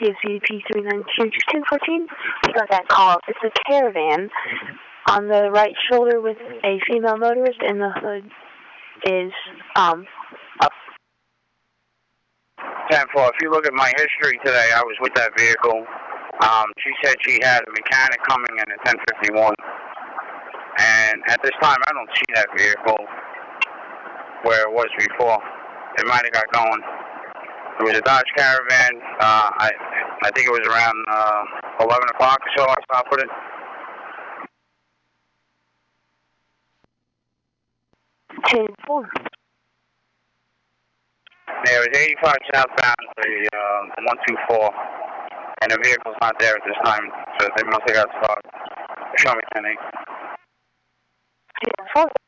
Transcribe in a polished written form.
CFCP 392-214. We got that call. It's a caravan on the right shoulder with a female motorist, and the hood is up. 10-4. If you look at my history today, I was with that vehicle. She said she had a mechanic coming in at 10:51. And at this time, I don't see that vehicle where it was before. It might have got going. It was a Dodge Caravan. I think it was around 11 o'clock or so I stopped with it. Ten-4. Yeah, it was 85 southbound, the 124. And the vehicle's not there at this time, so they must have got stopped. Show me 10-8. 10-4.